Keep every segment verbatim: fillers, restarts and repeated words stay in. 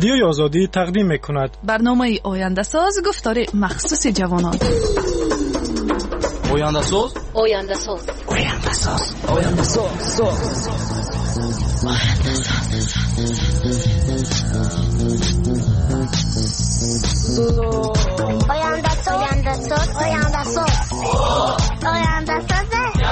رادیوی آزادی تقدیم می‌کند برنامه آینده ساز گفتار مخصوص جوانان. آینده ساز آینده ساز آینده ساز آینده ساز آینده ساز آینده ساز آینده ساز آینده ساز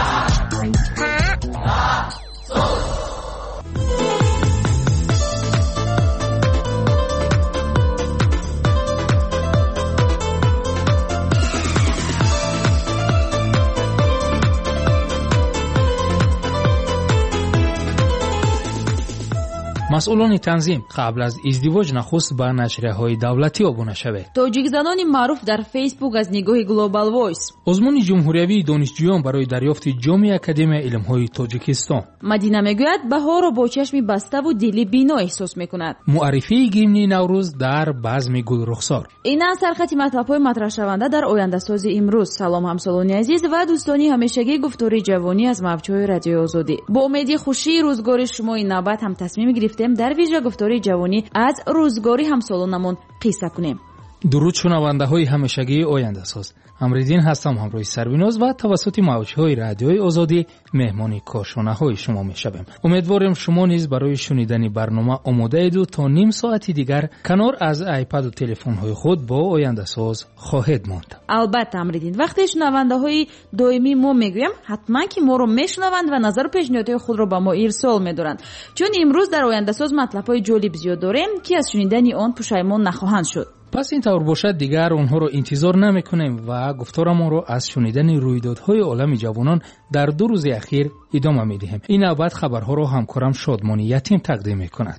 مسئولان تنظیم قبل از ازدواج نخست به نشریه‌های دولتی آبونه شوید. توجیک زنان معروف در فیسبوک از نگاه گلوبال وایس. آزمون جمهوریوی دانشجویان برای دریافت جام اکادمی علم‌های تاجیکستان. مدینه میگوید بهار را با چشم بسته و دلی بینا احساس میکند. معرفی گیمنی نوروز در بزم گل رخسار. اینا سرخط مطلب‌های مطرح شونده در آینده ساز امروز. سلام همسالان عزیز و دوستانی همیشگی گفتاری جوانی از موج‌های رادیو آزادی. با امید خوشی روزگار شما این نوبت هم تصمیم گرفتیم در ویژه گفتاری جوانی از روزگاری همسالانمون قصه کنیم. درود شنونده های همیشگی آینده ساز. امروزین هستم همراه سربیناز و توسط موجهای رادیوی آزادی مهمانی کارشناسه های شما میشویم. امیدوارم شما نیز برای شنیدن برنامه آماده اید و تا نیم ساعتی دیگر کنار از آیپد و تلفن های خود با آینده ساز خواهید ماند. البته امروزین وقتی شنونده های دائمی ما میگویم حتما که ما رو میشنوند و نظر و پیشنهادهای خود رو با ما ارسال میدارند، چون امروز در آینده ساز مطلب های جالب زیاد داریم که از شنیدن آن پشیمان نخواهند شد. پس این طور باشد دیگر آنها رو انتظار نمی کنیم و گفتارمان رو از شنیدن رویدادهای عالم جوانان در دو روز اخیر ادامه می دهیم. این نوبت خبرها رو همکارم شادمانی یتیم تقدیم می کند.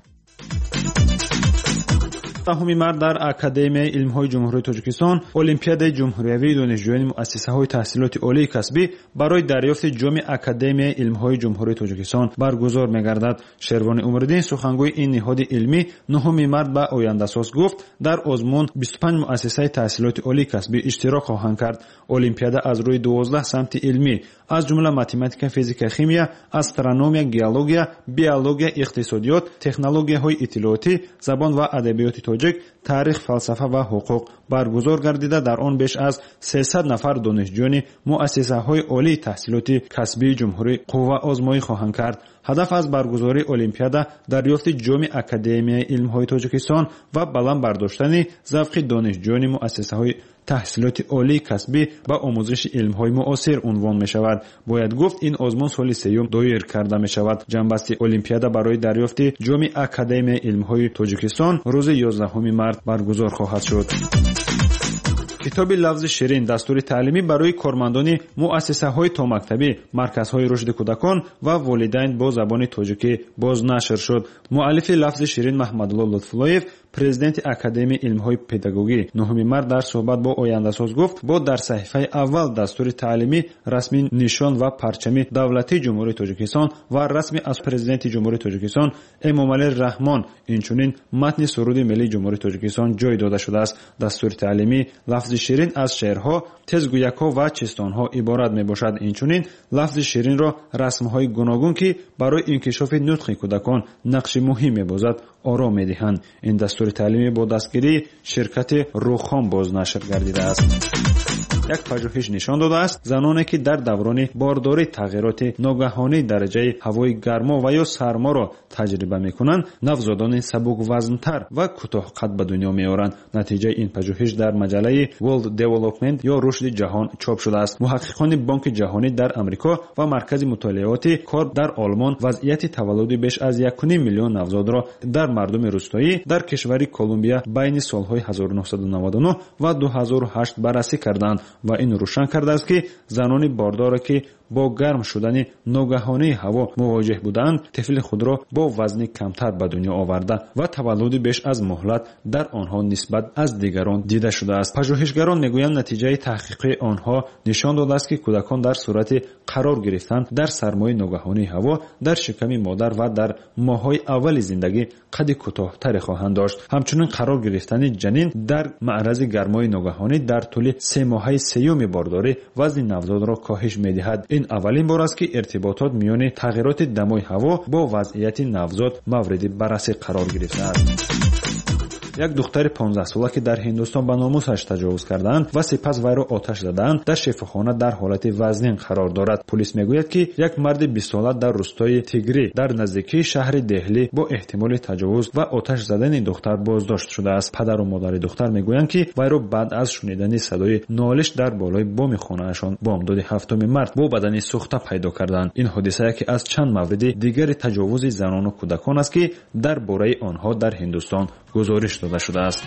دهم مارس در اکادمی علم‌های جمهوری تاجیکستان المپیادای جمهوریوی دانشجویان مؤسسه‌های تحصیلات عالی کسبی برای دریافت جام اکادمی علم‌های جمهوری تاجیکستان برگزار می‌گردد. شروان عمرالدین سخنگوی این نهاد علمی نهم مارس به آینده ساز گفت در آزمون بیست و پنج مؤسسه تحصیلات عالی کسبی اشتراک خواهند کرد. المپیادا از روی دوازده سمت علمی از جمله ماتماتیکا، فیزیکا، شیمیا، استرونومیا، گئولوژیا، بیولوژیا، اقتصادیات، تکنولوژی‌های اطلاعاتی، زبان و ادبیات تاجیک، تاریخ، فلسفه و حقوق برگزار گردیده. در آن بیش از سیصد نفر دانشجویان مؤسسه‌های عالی تحصیلات کسبی جمهوری قوه آزمایی خواهند کرد. هدف از برگزاری المپیادا دریافت جام اکادمی علم‌های تاجیکستان و بلند برداشتن ذوق دانشجویان مؤسسه‌های تحصیلات عالی کسبی با آموزش علم‌های معاصر عنوان می‌شود. باید گفت این آزمون سال سیوم دایر کرده می‌شود. جنبسته المپیادا برای دریافت جام اکادمی علم‌های تاجیکستان روز یازدهم مارس برگزار خواهد شد. کتاب لفظ شیرین دستور تعلیمی برای کارمندان مؤسسه‌های تا مکتبی، مرکزهای رشد کودکان و والدین با زبان تاجیکی بازنشر شد. مؤلف لفظ شیرین محمدالله لطف‌اللهیف پرزیدنت اکادمی علم‌های پداگوژی نهم مارس در صحبت با آینده ساز گفت با در صحیفه اول دستور تعلیمی رسمی نشان و پرچم دولتی جمهوری تاجیکستان و رسمی از پرزیدنت جمهوری تاجیکستان امامعلی رحمان اینچنین متن سرود ملی جمهوری تاجیکستان جای داده شده است. دستور تعلیمی لفظ شیرین از شعرها، تزگویک‌ها و چستان‌ها عبارت میباشد. اینچنین لفظ شیرین را رسم‌های گوناگون که برای انکشاف نطق کودکان نقش مهم می‌بازد آرام می‌دهند. این دستور تعلیمی با دستگیری شرکت روخام بازنشر گردیده است. یک پژوهش نشان داده است زنانی که در دوران بارداری تغییرات ناگهانی درجه هوای گرما و یا سرما را تجربه می‌کنند، نوزادان سبک وزن‌تر و کوتاه قد به دنیا می‌آورند. نتیجه این پژوهش در مجله World Development یا رشد جهان چاپ شده است. محققان بانک جهانی در آمریکا و مرکز مطالعات کار در آلمان وضعیت تولد بیش از یک و نیم میلیون نوزاد را در مردم روستایی در کشور کلمبیا بین سال‌های هزار و نهصد و نود و نه و دو هزار و هشت بررسی کردند و این روشن کرده است که زنان باردار که با گرم شدن ناگهانی هوا مواجه بودند طفل خود را با وزن کمتر به دنیا آورده و تولد بیش از مهلت در آنها نسبت از دیگران دیده شده است. پژوهشگران میگویند نتیجه تحقیق آنها نشان داده است که کودکان در صورت قرار گرفتن در سرمای ناگهانی هوا در شکم مادر و در ماه‌های اول زندگی قد کوتاه‌تری خواهند داشت. همچنین قرار گرفتن جنین در معرض گرمای ناگهانی در طول سه ماهه سیوم بارداری وزن نوزاد را کاهش می‌دهد. این اولین بار است که ارتباطات میان تغییرات دمای هوا با وضعیت نوزاد مورد بررسی قرار گرفته است. як духтари понздаҳ сола ки дар ҳиндустон ба номусаш таҷовуз карданд ва сипас вайро оташ заданд, дар шифохона дар ҳолати вазнин қарор дорад. Полис мегӯяд ки як марди бист сола дар рӯстои Тигри дар наздикии шаҳри Деҳлӣ бо эҳтимоли таҷовуз ва оташ задани духтар боздошт шудааст. Падару модари духтар мегӯянд ки вайро баъд аз шунидани садои нолиш дар болои боми хонаашон бомдоди ҳафтуми март бо бадани сӯхта пайдо карданд. ин ҳодиса яке аз чанд мавриди дигари таҷовузи занону кӯдакон аст ки дар бораи онҳо дар ҳиндустон гузориш дода шудааст.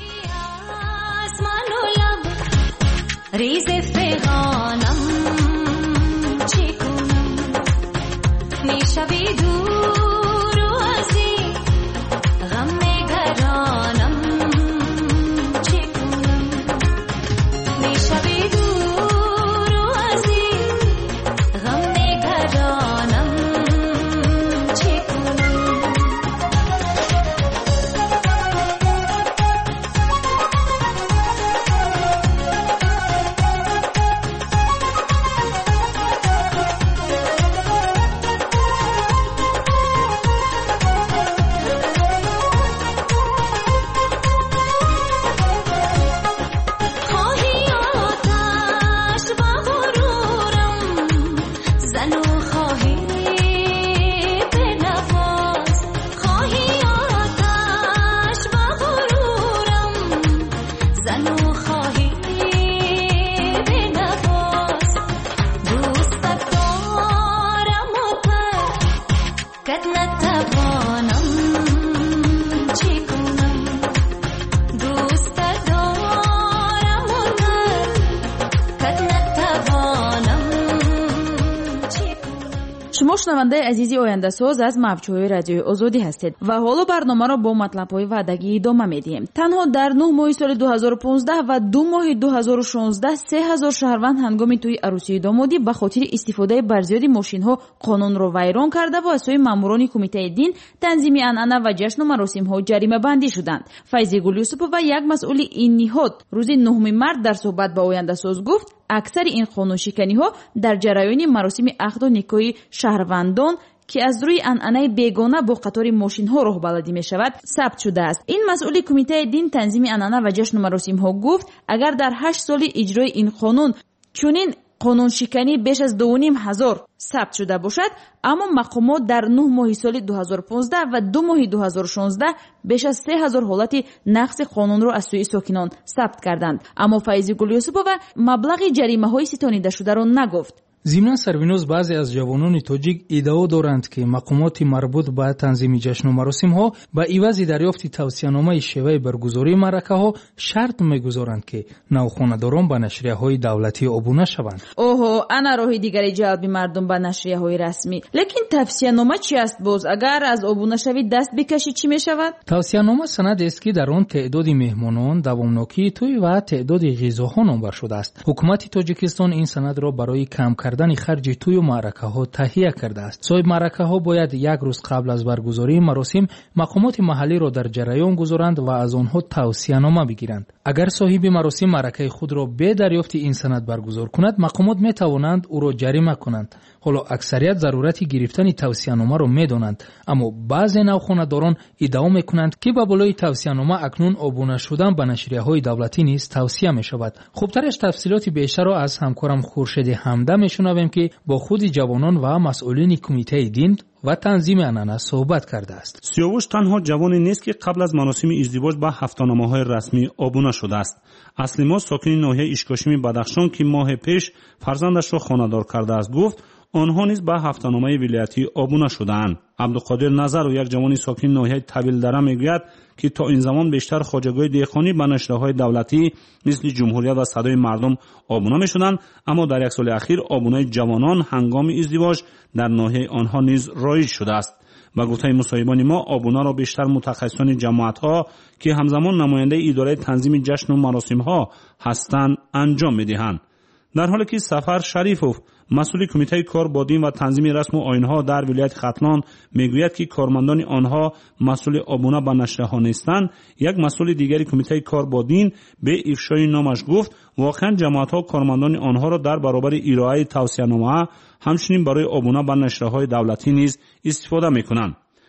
шумо шунавандаи азизи ояндасоз аз мавҷҳои радиои озодӣ ҳастед ва ҳоло барномаро бо матлабҳои ваъдагӣ идома медиҳем. танҳо дар нӯҳ моҳи соли дуҳазору понздаҳ ва ду моҳи дуҳазору шонздаҳ се ҳазор шаҳрванд ҳангоми тӯи арӯсии домодӣ ба хотири истифодаи барзиёди мошинҳо қонунро вайрон карда ва асои маъмурони кумитаи дин, танзими анъана ва ҷашну маросимҳо ҷаримабандӣ шуданд. Файзигул Юсупова, як масъули ин ниҳод, рӯзи нӯҳуми март дар суҳбат ба ояндасоз гуфт, аксари ин қонуншиканиҳо дар ҷараёни маросими ахду никоҳи шаҳрвандон ки аз рӯи анъанаи бегона бо қатори мошинҳо роҳбаладӣ мешавад сабт шудааст. ин масъули кумитаи дин, танзими анъана ва ҷашну маросимҳо гуфт, агар дар ҳашт соли иҷрои ин қонун чунин қонуншиканӣ беш аз дувним ҳазор сабт шуда бошад, аммо мақомот дар нӯҳ моҳи соли дуҳазору понздаҳ ва ду моҳи дуҳазору шонздаҳ беш аз се ҳазор ҳолати нақси қонунро аз сӯи сокинон сабт карданд. Аммо Файзигул Юсупова маблағи ҷаримаҳои ситонида-шударо нагуфт. зимнан сарвиноз баъзе аз ҷавонони тоҷик иддао доранд ки мақомоти марбут ба танзими ҷашну маросимҳо ба ивази дарёфти тавсияномаи шеваи баргузории маъракаҳо шарт мегузоранд ки навхонадорон ба нашрияҳои давлатӣ обуна шаванд. оҳо, ана роҳи дигари ҷалби мардум ба нашрияҳои расмӣ. лекин тавсиянома чӣ аст боз? Агар аз обунашавӣ даст бикашӣ чӣ мешавад? тавсиянома санадест ки дар он теъдоди меҳмонон, давомнокии тӯй ва теъдоди ғизоҳо номбар шудааст. ҳукумати тоҷикистон ин санадро барои кам кардани харҷи тӯю маъракаҳо таҳия кардааст. соҳиб маъракаҳо бояд як рӯз қабл аз баргузории маросим мақомоти маҳаллиро дар ҷараён гузоранд ва аз онҳо тавсиянома бигиранд. агар соҳиби маросим маъракаи худро бе дарёфти ин санад баргузор кунад, мақомот метавонанд ӯро ҷарима кунанд. ҳоло аксарият зарурати гирифтани тавсияномаро медонанд, аммо баъзе навхонадорон иддао мекунанд ки ба болои тавсиянома акнун обуна шудан ба нашрияҳои давлатӣ низ тавсия мешавад. хубтараш тафсилоти бештарро аз ҳамкорам Хуршеди Ҳамда мешунавем ки бо худи ҷавонон ва масъулини кумитаи дин ва танзими анъана суҳбат кардааст. сиёвуш танҳо ҷавоне нест ки қабл аз маросими издивоҷ ба ҳафтаномаҳои расмӣ обуна шудааст. Аслимо, сокини ноҳияи Ишкошими Бадахшон, ки моҳи пеш фарзандашро хонадор кардааст, гуфт онҳо низ ба ҳафтаномаи вилоятӣ обуна шудаанд. Абдуқодир Назару, як ҷавони сокини ноҳияи Тавилдара, мегӯяд ки то ин замон бештар хоҷагоҳи деҳқонӣ ба нашрияҳои давлатӣ мисли Ҷумҳурият ва Садои мардум обуна мешуданд, аммо дар як соли ахир обунаи ҷавонон ҳангоми издивоҷ дар ноҳияи онҳо низ роиҷ шудааст. ба гуфтаи мусоҳибони мо, обунаро бештар мутахассисони ҷамоатҳо ки ҳамзамон намояндаи идораи танзими ҷашну маросимҳо ҳастанд анҷом медиҳанд. дар ҳоле ки Сафар Шарифов, масъули кумитаи кор бо дин ва танзими расму оинҳо дар вилояти Хатлон, мегӯяд ки кормандони онҳо масъули обуна ба нашрияҳо нестанд, як масъули дигари кумитаи кор бо дин бе ифшои номаш гуфт воқеан ҷамоатҳо кормандони онҳоро дар баробари ироаи тавсиянома ҳамчунин барои обуна ба нашрияҳои давлатӣ низ истифода мекунанд.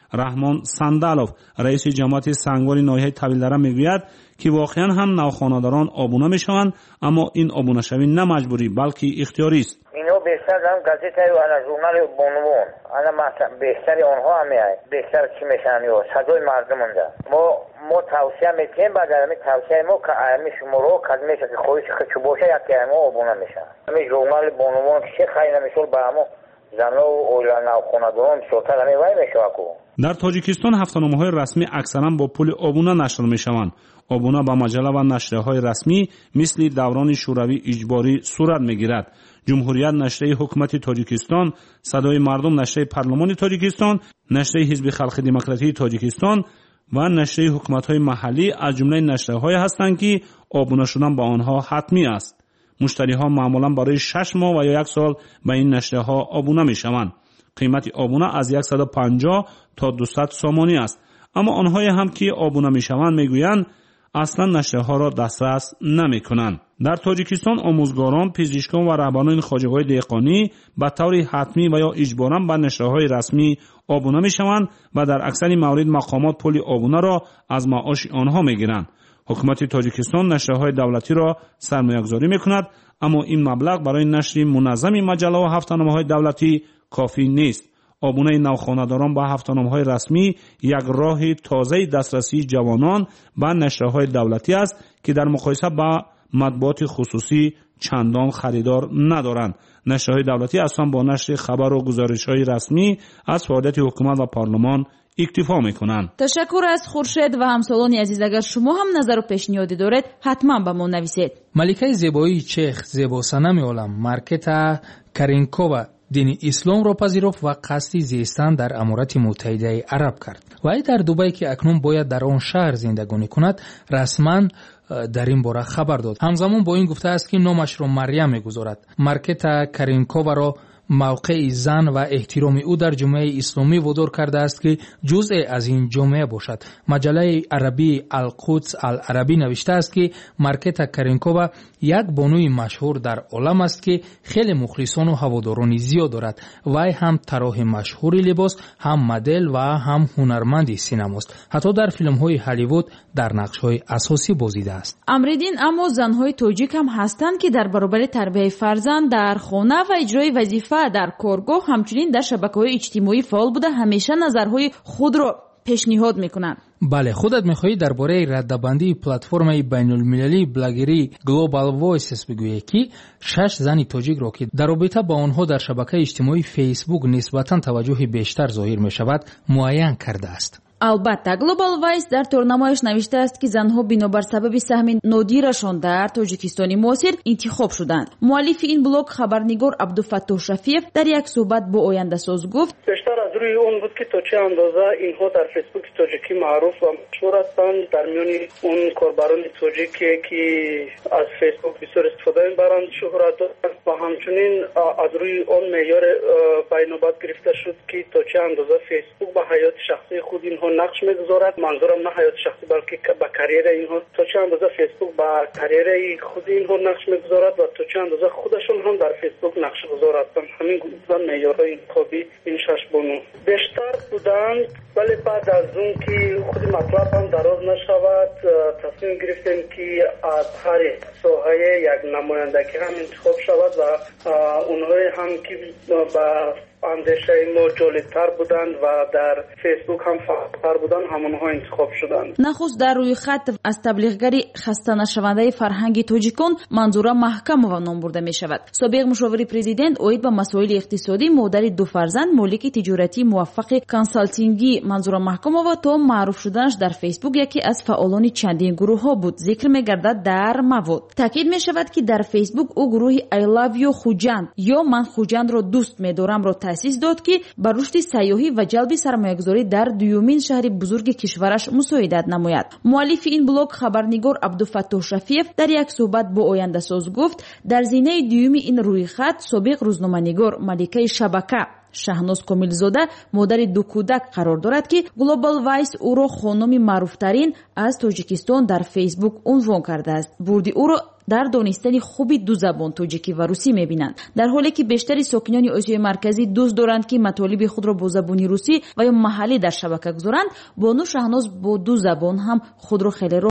رحمان سندالوف رئیس جماعت سنگوار ناحیه طویلدره میگوید که واقعا هم نوخانه‌داران آبونه میشوند، اما این آبونه شوی نه مجبوری بلکه اختیاری است. اینو بیشتر هم گازیته و انا ژورنال بونوون انا بیشتر آنها هم میای بیشتر چی میشن و صدای مردم مونده. ما ما توصیه میکنیم بعد از توصیه ما که امی شما رو کد میشه که خودش چه باشه یکی ما آبونه میشن. امی ژورنال بونوون که خیلی نمیشول با همو زنها و اولا نوخانه‌داران شوتر همی وای میشه کو. در تاجیکستان هفته‌نامه‌های رسمی اکثرا با پول آبونه نشر میشوند. آبونه با مجله و نشریه‌های رسمی مثل دوران شوروی اجباری صورت میگیرد. جمهوریت نشریه حکومت تاجیکستان، صدای مردم نشریه پارلمان تاجیکستان، نشریه حزب خلق دموکراتی تاجیکستان و نشریه حکومت‌های محلی از جمله نشریه‌های هستند که آبونه شدن با آنها حتمی است. مشتری‌ها معمولاً برای شش ماه و یا یک سال به این نشریه‌ها آبونه می‌شوند. قیمت آبونه از صد و پنجاه تا دویست سومانی است. اما آنهایی هم که آبونه می‌شوند میگویند اصلا نشریه‌ها را دسترس نمی‌کنند. در تاجیکستان آموزگاران، پزشکان و رهبران خواجگاه‌های دهقانی به طور حتمی و یا اجباراً به نشریه‌های رسمی آبونه می‌شوند و در اکثر موارد مقامات پول آبونه را از معاش آنها می‌گیرند. حکومت تاجیکستان نشریه‌های دولتی را سرمایه‌گذاری می‌کند، اما این مبلغ برای نشر منظم مجله و هفته‌نامه‌های دولتی کافی نیست. آبونه نوخانه‌داران با هفته‌نامه‌های رسمی یک راه تازه دسترسی جوانان به نشریه‌های دولتی است که در مقایسه با مطبوعات خصوصی چندان خریدار ندارند. نشریه‌های دولتی اصلا با نشر خبر و گزارش‌های رسمی از فعالیت حکومت و پارلمان اکتفا میکنند. تشکر از خورشید و همسالان عزیز. اگر شما هم نظر و پیشنهادی دارید حتما به ما نویسید. ملکه زیبایی چخ زیباسنم عالم مارکتا کارینکووا دین اسلام را پذیرفت و قصد زیستن در امارات متحده عرب کرد. وی در دبی که اکنون باید در آن شهر زندگانی کند رسما در این باره خبر داد. همزمان با این گفته است که نامش را مریم میگذارد. مارکتا کارینکووا را موقع زن و احترام او در جامعه اسلامی وادار کرده است که جزء از این جامعه باشد. مجله عربی القدس العربی نوشته است که مارکتا کارینکووا یک بانوی مشهور در عالم است که خیلی مخلصان و هواداران زیاد دارد. وی هم طراح مشهور لباس، هم مدل و هم هنرمند سینماست. حتی در فیلم‌های هالیوود در نقش‌های اساسی بازیده است. امریدین، اما زن‌های تاجیک هم هستند که در برابر تربیت فرزند در خانه و اجرای وظیفه در کارگاه همچنین در شبکه‌های اجتماعی فعال بوده همیشه نظرهای خود را پیشنهاد میکنند. بله، خودت میخواهی درباره ردبندی پلتفرم بین‌المللی بلاگری گلوبال وایسز بگویی که شش زن تاجیک را که در رابطه با آنها در شبکه اجتماعی فیسبوک نسبتاً توجه بیشتر ظاهر میشود معین کرده است. البته گلوبال وایس در تورنمایش نوشته است که زنها بنابر سبب سهم نادیرشان در تاجیکستان معاصر انتخاب شدند. مؤلف این بلاگ خبرنگار عبدالفتاح شفیف در یک صحبت با آینده ساز گفت بیشتر از روی اون بود که تا چه اندازه اینها در فیسبوک تاجیکی معروف و مشهور هستند. در میان اون کاربران تاجیکی که از فیسبوک بسیار استفاده می‌برند شهرت دارند و همچنین از روی اون معیار بین‌الملل گرفته شد که تا چه اندازه فیسبوک به حیات شخصی خود اینها نقش میگذارد. منظورم نه حیات شخصی بلکه به کریر اینها، تا چه اندازه فیسبوک به کریر خود اینها نقش میگذارد و تا چه اندازه خودشون هم در فیسبوک نقش گذار هستند. همین گفتن معیارهای انتخابی این شش بانو بیشتر بودند، ولی بعد از اون که خود مطلب هم دراز نشود تصمیم گرفتیم که از هر ساحه یک نمایندگی هم انتخاب شود و اونهایی هم که با اندیشه ما جالب‌تر بودند و در فیسبوک هم فعال‌تر بودند همونها انتخاب شدند. نخست در روی خط از تبلیغگری خسته نشونده فرهنگی تاجیکان منظور محکم و نام برده می شود. سابق مشاور پرزیدنت اوید به مسائل اقتصادی، مادر دو فرزند، مالک تجارتی موفق کانسالتینگی منظور محکم و تا معروف شدنش در فیسبوک یکی از فعالان چندین گروه ها بود ذکر می گردد در مواد. تاکید می شود که در فیسبوک او گروه I love you خوجند یا من خوجند را دوست می دارم را تأسیس داد که بر رشد سیاحی و جلب سرمایه‌گذاری در دومین شهر بزرگ کشورش مساعدت نماید. مؤلف این بلاگ خبرنگار عبدالفتاح شفیف در یک صحبت با آینده ساز گفت در زینه دومی این روی خط سابق روزنامه‌نگار ملکه شبکه шаҳноз комилзода модари ду кӯдак қарор дорад ки Global Voice ӯро хономи маъруфтарин аз Тоҷикистон дар Фейсбук унвон кардааст. бурди ӯро дар донистани хуби ду забон тоҷикӣ ва русӣ мебинанд, дар ҳоле ки бештари сокинони Осиёи марказӣ дӯст доранд ки матолиби худро бо забони русӣ ва ё маҳаллӣ дар шабака гузоранд. Бону Шаҳноз бо ду забон ҳам худро хеле